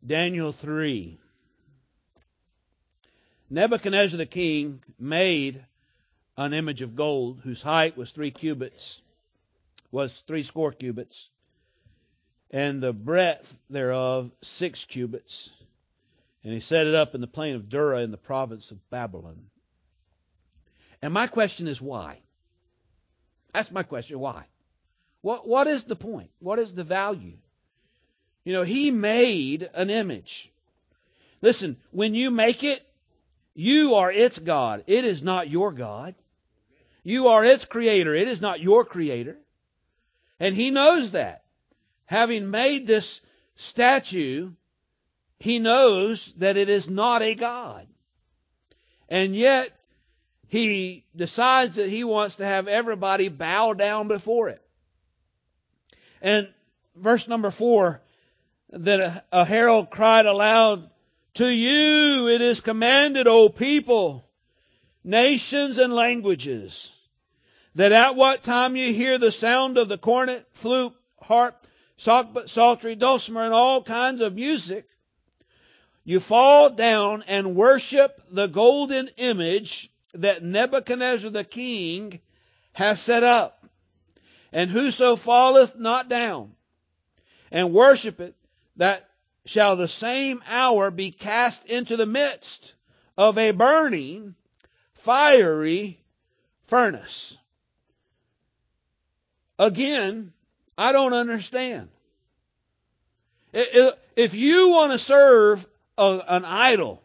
Daniel 3. Nebuchadnezzar the king made an image of gold whose height was 3 cubits, was 60 cubits, and the breadth thereof 6 cubits. And he set it up in the plain of Dura in the province of Babylon. And my question is why? That's my question, why? What is the point? What is the value? You know, he made an image. Listen, when you make it, you are its God. It is not your God. You are its creator. It is not your creator. And he knows that. Having made this statue, he knows that it is not a God. And yet, he decides that he wants to have everybody bow down before it. And verse number 4, that a herald cried aloud, "To you it is commanded, O people, nations and languages, that at what time you hear the sound of the cornet, flute, harp, psaltery, dulcimer, and all kinds of music, you fall down and worship the golden image that Nebuchadnezzar the king has set up. And whoso falleth not down and worship it, that shall the same hour be cast into the midst of a burning, fiery furnace." Again, I don't understand. If you want to serve an idol,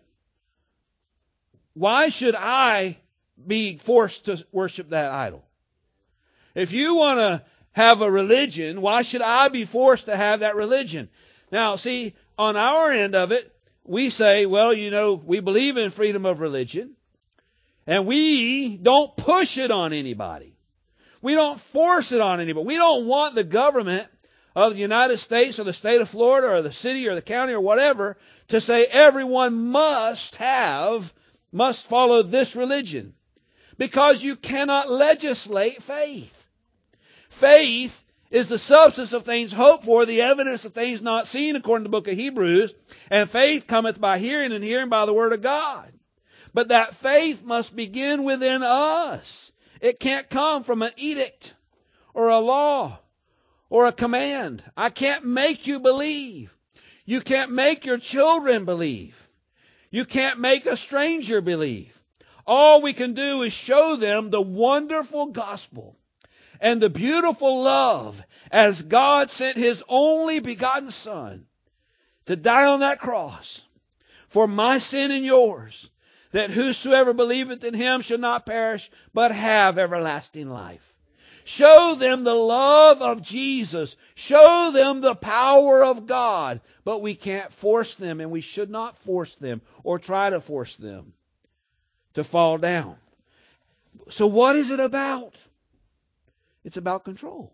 why should I be forced to worship that idol? If you want to have a religion, why should I be forced to have that religion? Now, see, on our end of it, we say, well, you know, we believe in freedom of religion, and we don't push it on anybody. We don't force it on anybody. We don't want the government of the United States or the state of Florida or the city or the county or whatever to say everyone must follow this religion. Because you cannot legislate faith. Faith is the substance of things hoped for, the evidence of things not seen, according to the book of Hebrews. And faith cometh by hearing, and hearing by the word of God. But that faith must begin within us. It can't come from an edict or a law or a command. I can't make you believe. You can't make your children believe. You can't make a stranger believe. All we can do is show them the wonderful gospel and the beautiful love as God sent His only begotten Son to die on that cross for my sin and yours, that whosoever believeth in Him shall not perish, but have everlasting life. Show them the love of Jesus. Show them the power of God. But we can't force them, and we should not force them or try to force them to fall down. So what is it about? It's about control.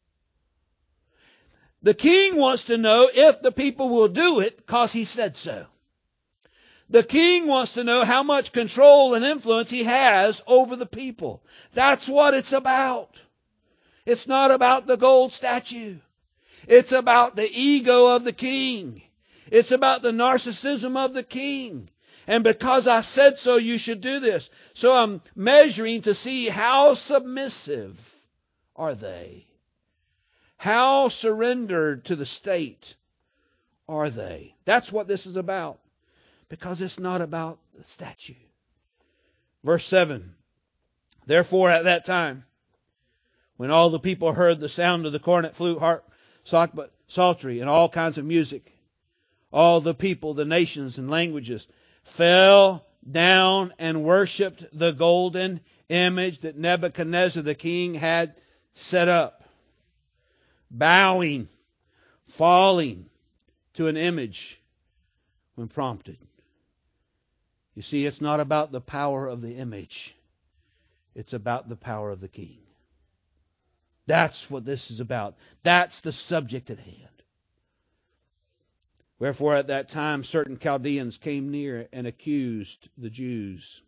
The king wants to know if the people will do it because he said so. The king wants to know how much control and influence he has over the people. That's what it's about. It's not about the gold statue. It's about the ego of the king. It's about the narcissism of the king. And because I said so, you should do this. So I'm measuring to see how submissive are they. How surrendered to the state are they? That's what this is about. Because it's not about the statue. Verse 7. Therefore at that time, when all the people heard the sound of the cornet, flute, harp, psaltery, and all kinds of music, all the people, the nations and languages, fell down and worshipped the golden image that Nebuchadnezzar the king had set up. Bowing, falling to an image when prompted. You see, it's not about the power of the image. It's about the power of the king. That's what this is about. That's the subject at hand. Wherefore at that time certain Chaldeans came near and accused the Jews.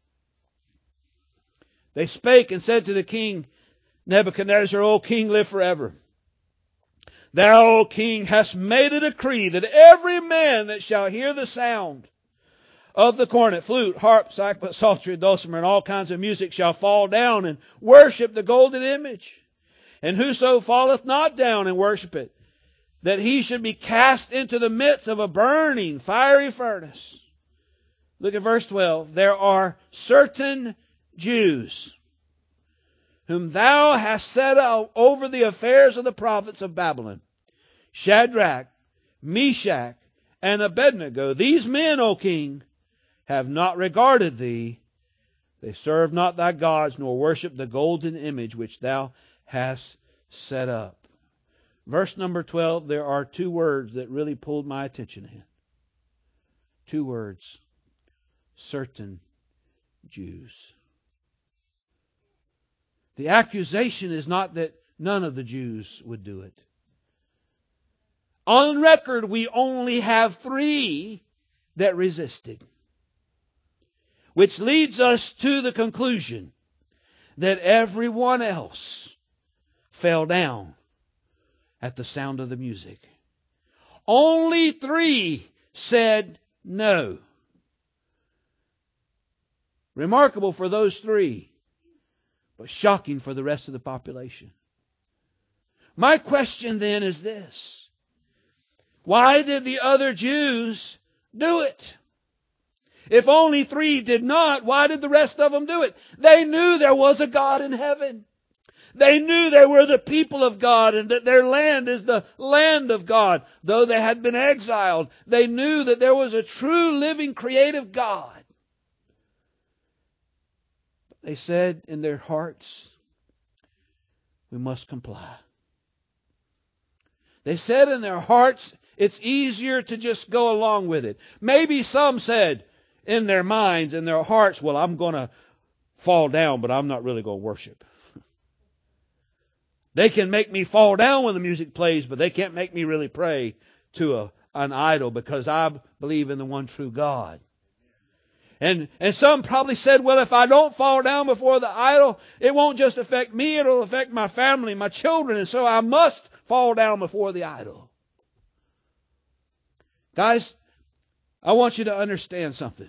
They spake and said to the king Nebuchadnezzar, O king, live forever. Thou, O king, hast made a decree that every man that shall hear the sound of the cornet, flute, harp, cymbal, psaltery, dulcimer, and all kinds of music shall fall down and worship the golden image. And whoso falleth not down and worship it, that he should be cast into the midst of a burning fiery furnace. Look at verse 12. There are certain Jews whom thou hast set out over the affairs of the prophets of Babylon, Shadrach, Meshach, and Abednego. These men, O king, have not regarded thee. They serve not thy gods, nor worship the golden image which thou hast set up. Verse number 12, there are two words that really pulled my attention in. Two words. Certain Jews. The accusation is not that none of the Jews would do it. On record, we only have 3 that resisted. Which leads us to the conclusion that everyone else fell down at the sound of the music. Only 3 said no. Remarkable for those 3, but shocking for the rest of the population. My question then is this: why did the other Jews do it? If only 3 did not, why did the rest of them do it? They knew there was a God in heaven. They knew they were the people of God and that their land is the land of God. Though they had been exiled, they knew that there was a true, living, creative God. But they said in their hearts, we must comply. They said in their hearts, it's easier to just go along with it. Maybe some said in their minds, in their hearts, well, I'm going to fall down, but I'm not really going to worship. They can make me fall down when the music plays, but they can't make me really pray to an idol because I believe in the one true God. And some probably said, well, if I don't fall down before the idol, it won't just affect me, it'll affect my family, my children, and so I must fall down before the idol. Guys, I want you to understand something.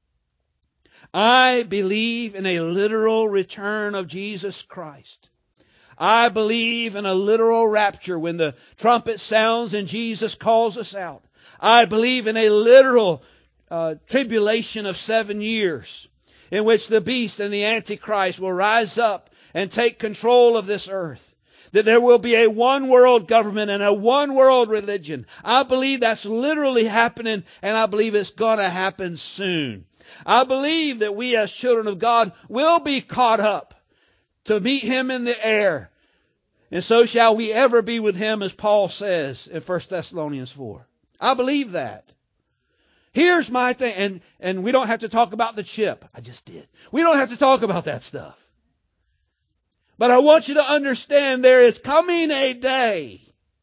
I believe in a literal return of Jesus Christ. I believe in a literal rapture when the trumpet sounds and Jesus calls us out. I believe in a literal tribulation of 7 years in which the beast and the Antichrist will rise up and take control of this earth. That there will be a one world government and a one world religion. I believe that's literally happening, and I believe it's going to happen soon. I believe that we as children of God will be caught up to meet Him in the air. And so shall we ever be with Him, as Paul says in 1 Thessalonians 4. I believe that. Here's my thing, and we don't have to talk about the chip. I just did. We don't have to talk about that stuff. But I want you to understand there is coming a day,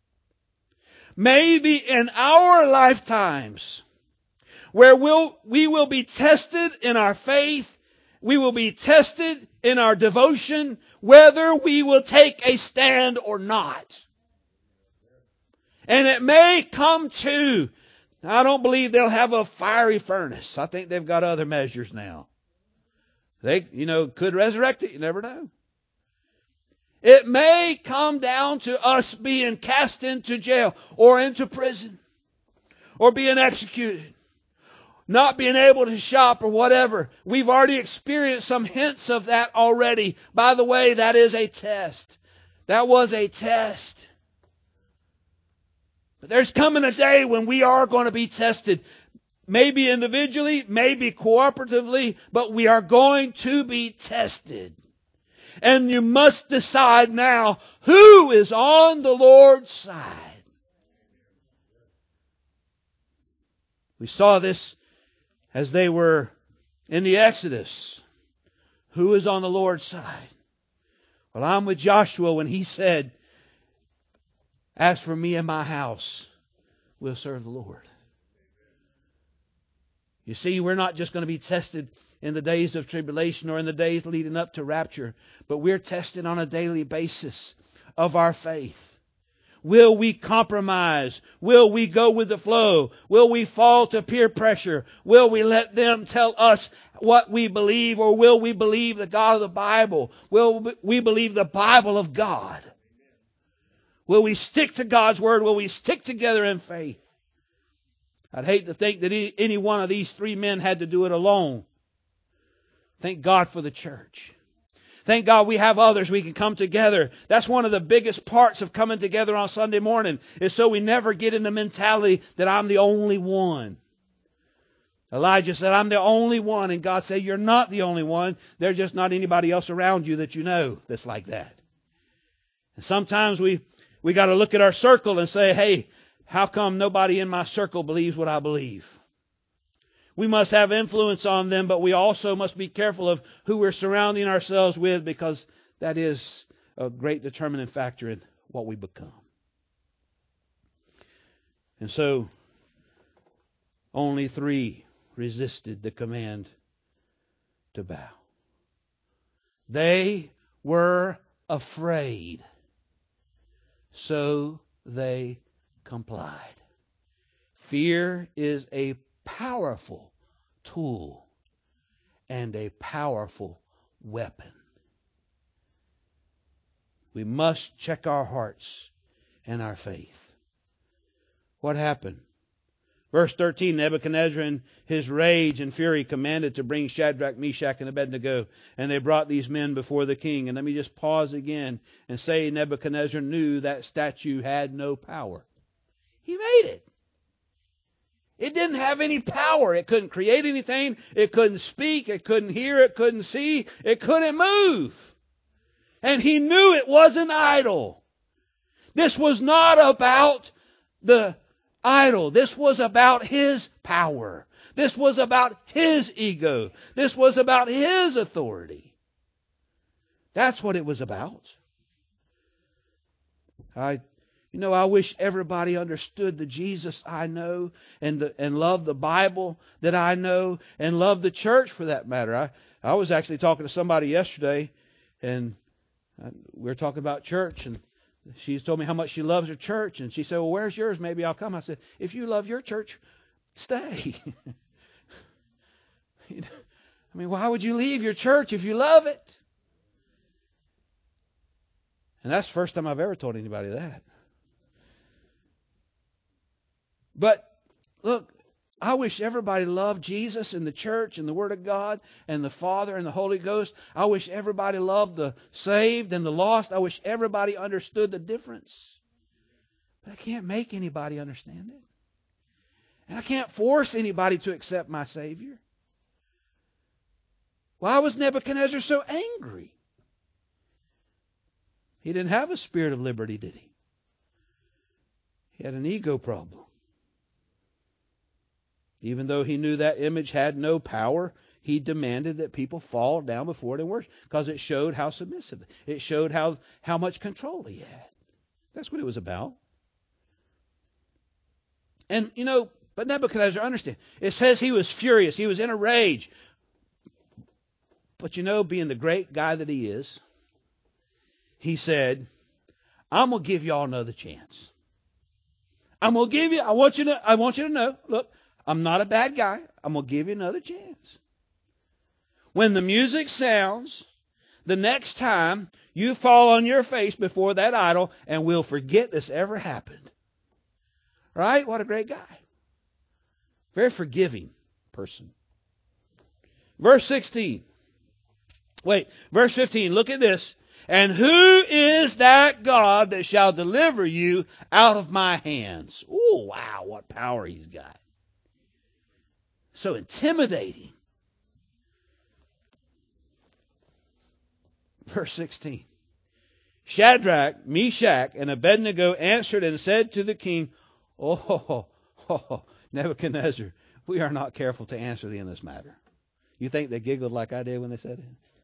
maybe in our lifetimes, where we will be tested in our faith. We will be tested in our devotion, whether we will take a stand or not. And it may come to, I don't believe they'll have a fiery furnace. I think they've got other measures now. They, could resurrect it. You never know. It may come down to us being cast into jail or into prison or being executed, not being able to shop or whatever. We've already experienced some hints of that already. By the way, that is a test. That was a test. But there's coming a day when we are going to be tested. Maybe individually, maybe cooperatively, but we are going to be tested. And you must decide now who is on the Lord's side. We saw this as they were in the Exodus. Who is on the Lord's side? Well, I'm with Joshua when he said, as for me and my house, we'll serve the Lord. You see, we're not just going to be tested in the days of tribulation or in the days leading up to rapture, but we're tested on a daily basis of our faith. Will we compromise? Will we go with the flow? Will we fall to peer pressure? Will we let them tell us what we believe, or will we believe the God of the Bible? Will we believe the Bible of God? Will we stick to God's Word? Will we stick together in faith? I'd hate to think that any one of these three men had to do it alone. Thank God for the church. Thank God we have others we can come together. That's one of the biggest parts of coming together on Sunday morning, is so we never get in the mentality that I'm the only one. Elijah said, I'm the only one. And God said, you're not the only one. There's just not anybody else around you that you know that's like that. And sometimes we got to look at our circle and say, hey, how come nobody in my circle believes what I believe? We must have influence on them, but we also must be careful of who we're surrounding ourselves with, because that is a great determining factor in what we become. And so, only 3 resisted the command to bow. They were afraid, so they complied. Fear is a powerful tool and a powerful weapon. We must check our hearts and our faith. What happened? Verse 13, Nebuchadnezzar in his rage and fury commanded to bring Shadrach, Meshach, and Abednego, and they brought these men before the king. And let me just pause again and say Nebuchadnezzar knew that statue had no power. He made it. It didn't have any power. It couldn't create anything. It couldn't speak. It couldn't hear. It couldn't see. It couldn't move. And he knew it was an idol. This was not about the idol. This was about his power. This was about his ego. This was about his authority. That's what it was about. I wish everybody understood the Jesus I know and love the Bible that I know and love the church for that matter. I was actually talking to somebody yesterday, and we were talking about church, and she told me how much she loves her church, and she said, well, where's yours? Maybe I'll come. I said, if you love your church, stay. I mean, why would you leave your church if you love it? And that's the first time I've ever told anybody that. But look, I wish everybody loved Jesus and the church and the Word of God and the Father and the Holy Ghost. I wish everybody loved the saved and the lost. I wish everybody understood the difference. But I can't make anybody understand it. And I can't force anybody to accept my Savior. Why was Nebuchadnezzar so angry? He didn't have a spirit of liberty, did he? He had an ego problem. Even though he knew that image had no power, he demanded that people fall down before it and worship, because it showed how submissive. It showed how much control he had. That's what it was about. And, but Nebuchadnezzar, understand, it says he was furious. He was in a rage. But being the great guy that he is, he said, I'm going to give y'all another chance. I'm going to give you, I want you to know, look, I'm not a bad guy. I'm going to give you another chance. When the music sounds, the next time you fall on your face before that idol, and we'll forget this ever happened. Right? What a great guy. Very forgiving person. Verse 15. Look at this. And who is that God that shall deliver you out of my hands? Oh, wow, what power he's got. So intimidating. Verse 16. Shadrach, Meshach, and Abednego answered and said to the king, Oh, Nebuchadnezzar, we are not careful to answer thee in this matter. You think they giggled like I did when they said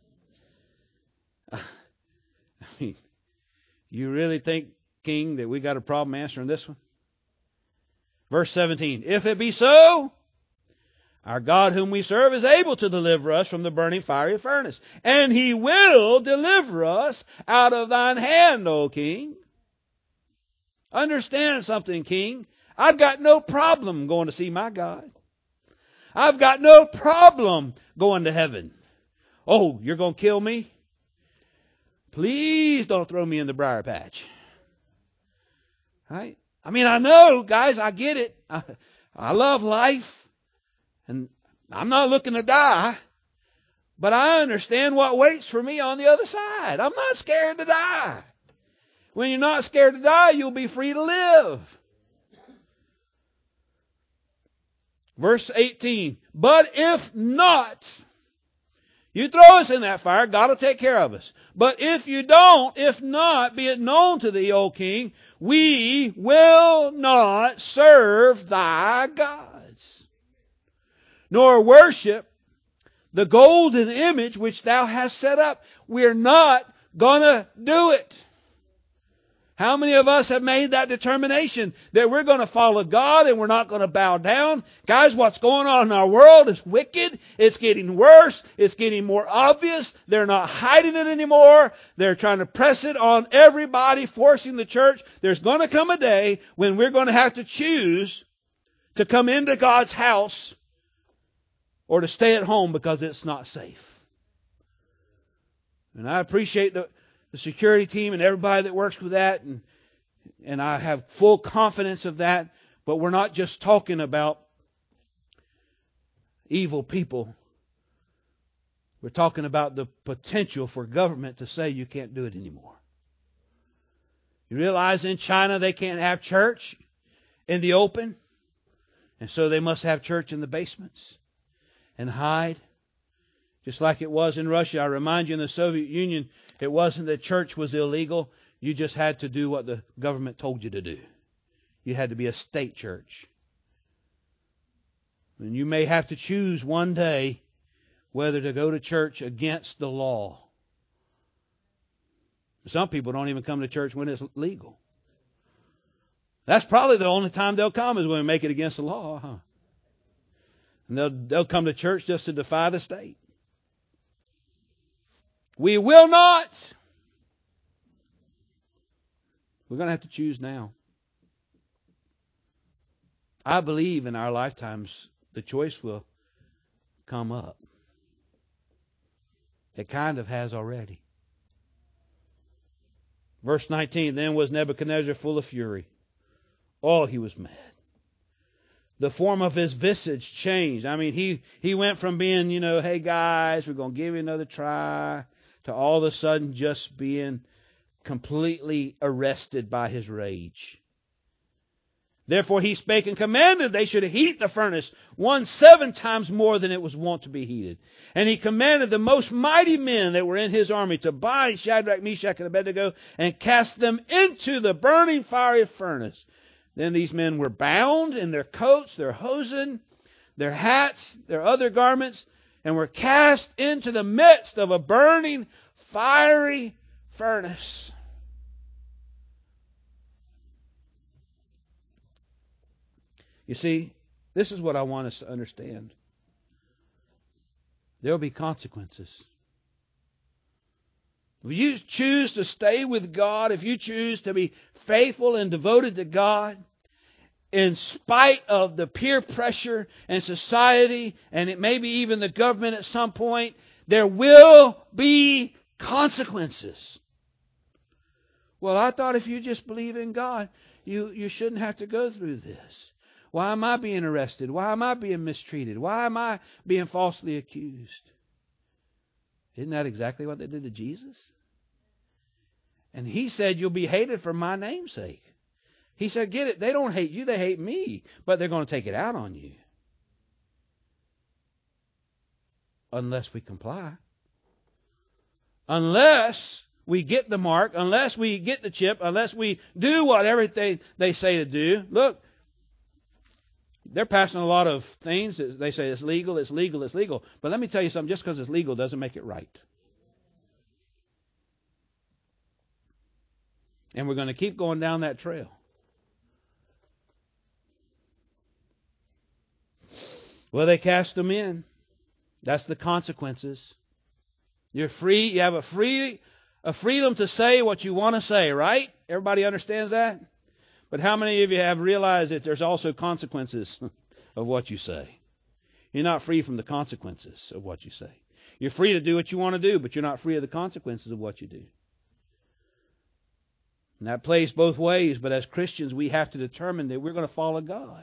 it? I mean, you really think, king, that we got a problem answering this one? Verse 17. If it be so, our God whom we serve is able to deliver us from the burning fiery furnace, and he will deliver us out of thine hand, O king. Understand something, King. I've got no problem going to see my God. I've got no problem going to heaven. Oh, you're going to kill me? Please don't throw me in the briar patch. Right? I mean, I know, guys, I get it. I love life. And I'm not looking to die. But I understand what waits for me on the other side. I'm not scared to die. When you're not scared to die, you'll be free to live. Verse 18. But if not, you throw us in that fire, God will take care of us. But if you don't, if not, be it known to thee, O king, we will not serve thy gods, nor worship the golden image which thou hast set up. We're not going to do it. How many of us have made that determination that we're going to follow God and we're not going to bow down? Guys, what's going on in our world is wicked. It's getting worse. It's getting more obvious. They're not hiding it anymore. They're trying to press it on everybody, forcing the church. There's going to come a day when we're going to have to choose to come into God's house or to stay at home because it's not safe. And I appreciate the security team and everybody that works with that, and I have full confidence of that. But we're not just talking about evil people. We're talking about the potential for government to say you can't do it anymore. You realize in China they can't have church in the open, and so they must have church in the basements and hide. Just like it was in Russia. I remind you, in the Soviet Union, it wasn't that church was illegal. You just had to do what the government told you to do. You had to be a state church. And you may have to choose one day whether to go to church against the law. Some people don't even come to church when it's legal. That's probably the only time they'll come is when we make it against the law. Huh? And they'll come to church just to defy the state. We will not. We're going to have to choose now. I believe in our lifetimes the choice will come up. It kind of has already. Verse 19, then was Nebuchadnezzar full of fury. Oh, he was mad. The form of his visage changed. I mean, he went from being, hey guys, we're going to give you another try, to all of a sudden just being completely arrested by his rage. Therefore he spake and commanded they should heat the furnace 7 times more than it was wont to be heated. And he commanded the most mighty men that were in his army to bind Shadrach, Meshach, and Abednego and cast them into the burning fiery furnace. Then these men were bound in their coats, their hosen, their hats, their other garments, and were cast into the midst of a burning, fiery furnace. You see, this is what I want us to understand. There will be consequences. If you choose to stay with God, if you choose to be faithful and devoted to God, in spite of the peer pressure and society, and it may be even the government at some point, there will be consequences. Well, I thought if you just believe in God, you shouldn't have to go through this. Why am I being arrested? Why am I being mistreated? Why am I being falsely accused? Isn't that exactly what they did to Jesus? And he said, you'll be hated for my name's sake. He said, get it, they don't hate you, they hate me, but they're going to take it out on you. Unless we comply. Unless we get the mark, unless we get the chip, unless we do whatever they say to do. Look, they're passing a lot of things that they say it's legal, it's legal, it's legal. But let me tell you something, just because it's legal doesn't make it right. And we're going to keep going down that trail. Well, they cast them in. That's the consequences. You're free. You have a freedom to say what you want to say, right? Everybody understands that? But how many of you have realized that there's also consequences of what you say? You're not free from the consequences of what you say. You're free to do what you want to do, but you're not free of the consequences of what you do. And that plays both ways, but as Christians, we have to determine that we're going to follow God.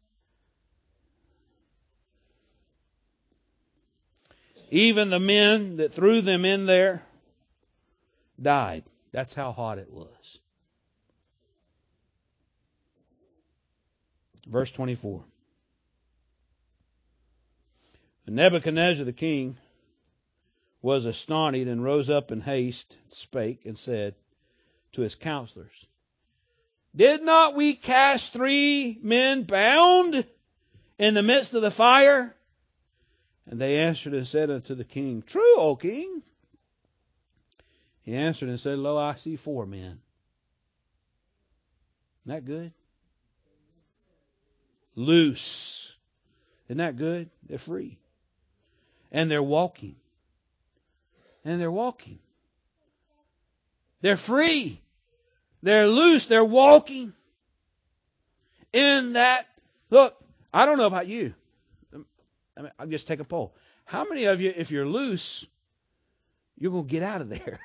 Even the men that threw them in there died. That's how hot it was. Verse 24. And Nebuchadnezzar the king was astonished and rose up in haste, spake, and said to his counselors, Did not we cast 3 men bound in the midst of the fire? And they answered and said unto the king, True, O king. He answered and said, Lo, I see 4 men. Isn't that good? Loose. Isn't that good? They're free. And they're walking. And they're walking. They're free. They're loose. They're walking. In that, look, I don't know about you. I'll just take a poll. How many of you, if you're loose, you're going to get out of there?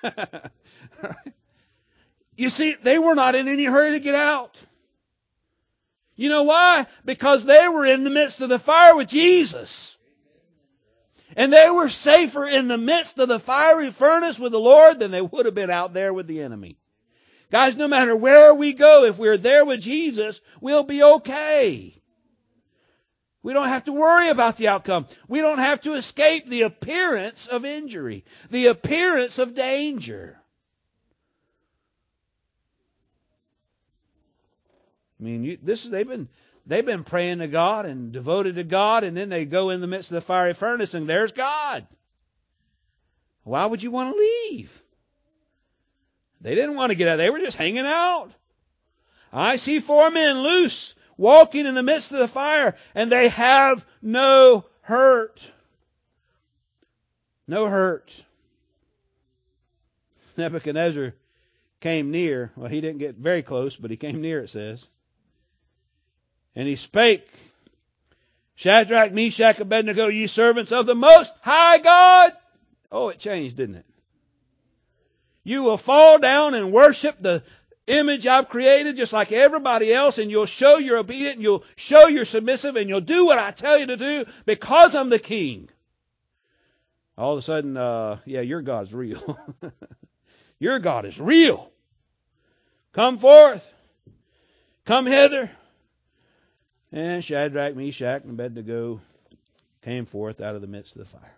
You see, they were not in any hurry to get out. You know why? Because they were in the midst of the fire with Jesus. And they were safer in the midst of the fiery furnace with the Lord than they would have been out there with the enemy. Guys, no matter where we go, if we're there with Jesus, we'll be okay. We don't have to worry about the outcome. We don't have to escape the appearance of injury, the appearance of danger. I mean, they've been praying to God and devoted to God, and then they go in the midst of the fiery furnace, and there's God. Why would you want to leave? They didn't want to get out. They were just hanging out. I see 4 men loose, walking in the midst of the fire, and they have no hurt. No hurt. Nebuchadnezzar came near. Well, he didn't get very close, but he came near, it says. And he spake, Shadrach, Meshach, Abednego, ye servants of the Most High God. Oh, it changed, didn't it? You will fall down and worship the image I've created just like everybody else, and you'll show you're obedient, and you'll show you're submissive, and you'll do what I tell you to do because I'm the king. All of a sudden, your God's real. Your God is real. Come forth. Come hither. And Shadrach, Meshach, and Abednego came forth out of the midst of the fire.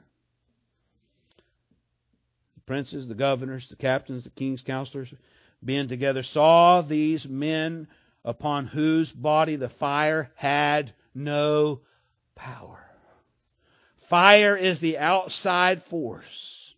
The princes, the governors, the captains, the king's counselors, being together, saw these men upon whose body the fire had no power. Fire is the outside force.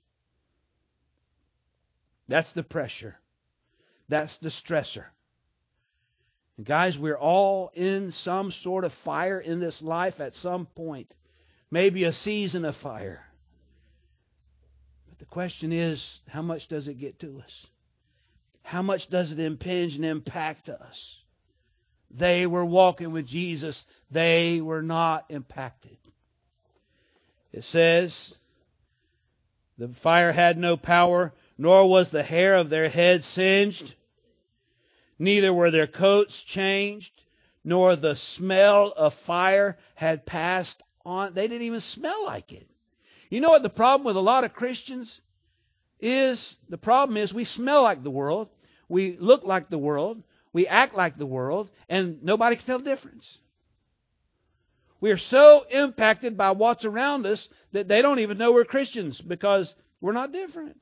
That's the pressure. That's the stressor. And guys, we're all in some sort of fire in this life at some point. Maybe a season of fire. But the question is, how much does it get to us? How much does it impinge and impact us? They were walking with Jesus. They were not impacted. It says, the fire had no power, nor was the hair of their head singed. Neither were their coats changed, nor the smell of fire had passed on. They didn't even smell like it. You know what the problem with a lot of Christians is? The problem is we smell like the world. We look like the world. We act like the world. And nobody can tell the difference. We are so impacted by what's around us that they don't even know we're Christians because we're not different.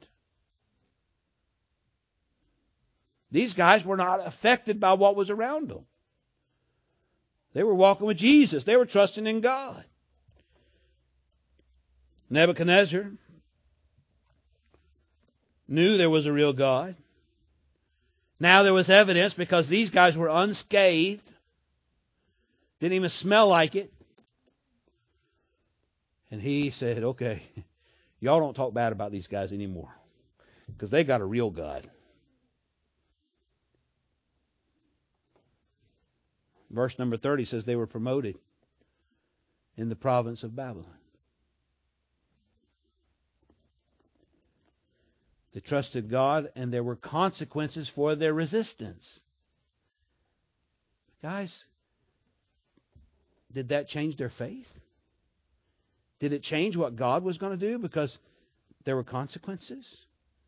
These guys were not affected by what was around them. They were walking with Jesus. They were trusting in God. Nebuchadnezzar knew there was a real God. Now there was evidence because these guys were unscathed. Didn't even smell like it. And he said, okay, y'all don't talk bad about these guys anymore because they got a real God. Verse number 30 says they were promoted in the province of Babylon. They trusted God, and there were consequences for their resistance. Guys, did that change their faith? Did it change what God was going to do because there were consequences?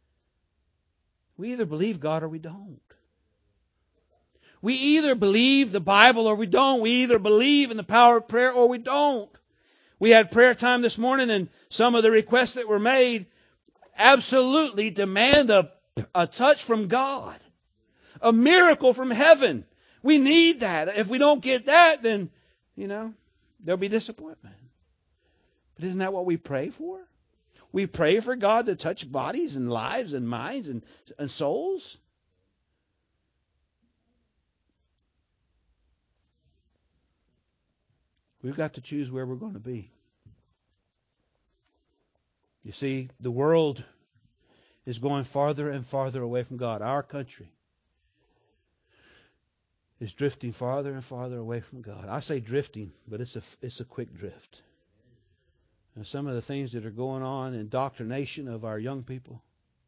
We either believe God or we don't. We either believe the Bible or we don't. We either believe in the power of prayer or we don't. We had prayer time this morning, and some of the requests that were made absolutely demand a touch from God. A miracle from heaven. We need that. If we don't get that, then, there'll be disappointment. But isn't that what we pray for? We pray for God to touch bodies and lives and minds and souls. We've got to choose where we're going to be. You see, the world is going farther and farther away from God. Our country is drifting farther and farther away from God. I say drifting, but it's a quick drift. And some of the things that are going on, indoctrination of our young people,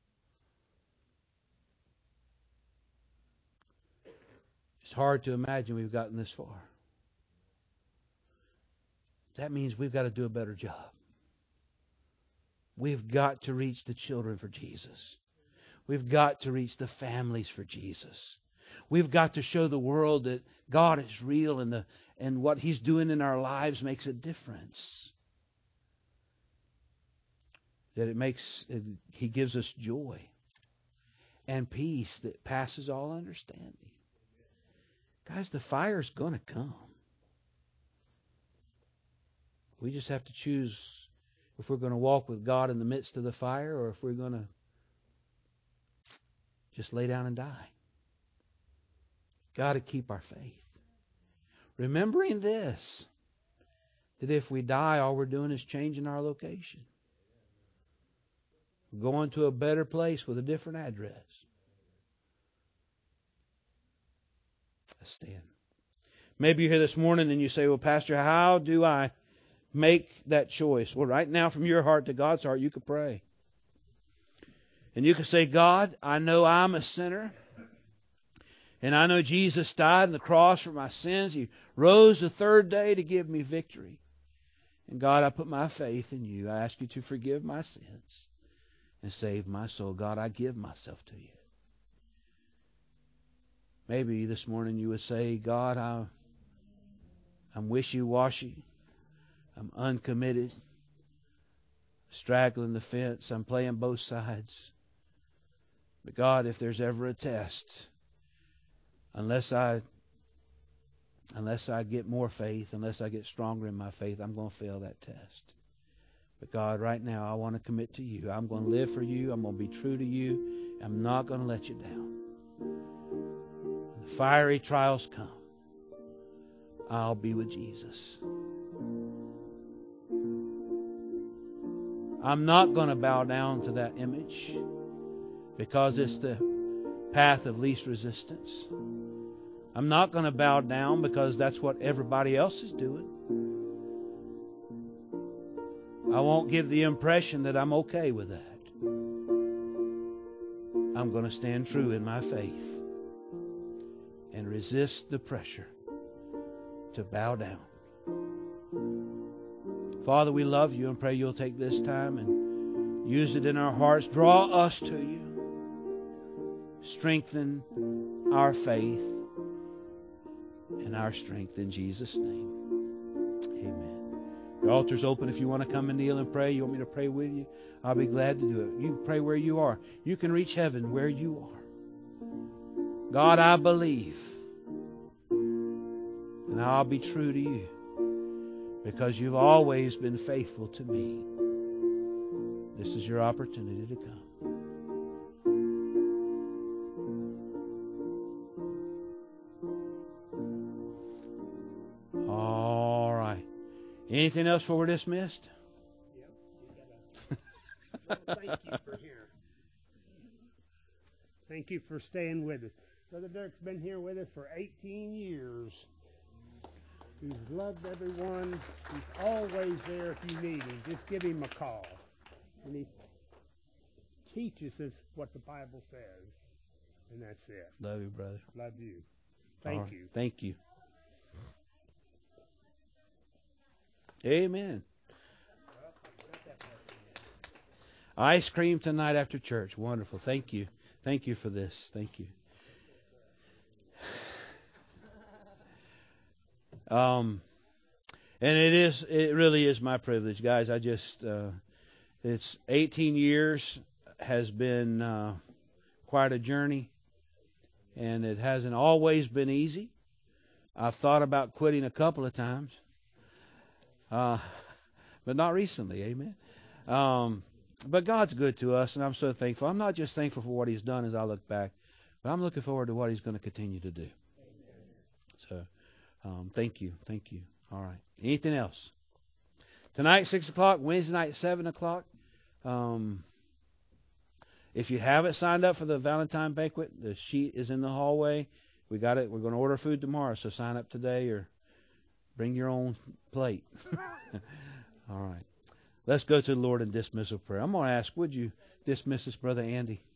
it's hard to imagine we've gotten this far. That means we've got to do a better job. We've got to reach the children for Jesus. We've got to reach the families for Jesus. We've got to show the world that God is real and what He's doing in our lives makes a difference. That He gives us joy and peace that passes all understanding. Guys, the fire's going to come. We just have to choose if we're going to walk with God in the midst of the fire or if we're going to just lay down and die. Got to keep our faith. Remembering this, that if we die, all we're doing is changing our location. Going to a better place with a different address. Let's stand. Maybe you're here this morning and you say, well, Pastor, how do I make that choice? Well, right now from your heart to God's heart, you could pray. And you could say, God, I know I'm a sinner. And I know Jesus died on the cross for my sins. He rose the third day to give me victory. And God, I put my faith in you. I ask you to forgive my sins and save my soul. God, I give myself to you. Maybe this morning you would say, God, I'm wishy-washy. I'm uncommitted. Straddling the fence. I'm playing both sides. But God, if there's ever a test, unless I get more faith, unless I get stronger in my faith, I'm going to fail that test. But God, right now, I want to commit to you. I'm going to live for you. I'm going to be true to you. I'm not going to let you down. When the fiery trials come, I'll be with Jesus. I'm not going to bow down to that image because it's the path of least resistance. I'm not going to bow down because that's what everybody else is doing. I won't give the impression that I'm okay with that. I'm going to stand true in my faith and resist the pressure to bow down. Father, we love you and pray you'll take this time and use it in our hearts. Draw us to you. Strengthen our faith and our strength in Jesus' name. Amen. The altar's open if you want to come and kneel and pray. You want me to pray with you? I'll be glad to do it. You can pray where you are. You can reach heaven where you are. God, I believe. And I'll be true to you because you've always been faithful to me. This is your opportunity to come. All right. Anything else before we're dismissed? Yep. Thank you for here. Thank you for staying with us. Brother Dirk's been here with us for 18 years. He's loved everyone. He's always there if you need him. Just give him a call. And he teaches us what the Bible says. And that's it. Love you, brother. Love you. Thank you. Thank you. Amen. Ice cream tonight after church. Wonderful. Thank you. Thank you for this. Thank you. And it really is my privilege, guys. It's 18 years has been quite a journey, and it hasn't always been easy. I've thought about quitting a couple of times, but not recently. Amen. But God's good to us, and I'm so thankful. I'm not just thankful for what He's done as I look back, but I'm looking forward to what He's going to continue to do. So, thank you. Thank you. All right. Anything else? Tonight, 6 o'clock. Wednesday night, 7 o'clock. If you haven't signed up for the Valentine banquet, the sheet is in the hallway. We got it. We're going to order food tomorrow, so sign up today or bring your own plate. All right. Let's go to the Lord in dismissal prayer. I'm going to ask, would you dismiss us, Brother Andy?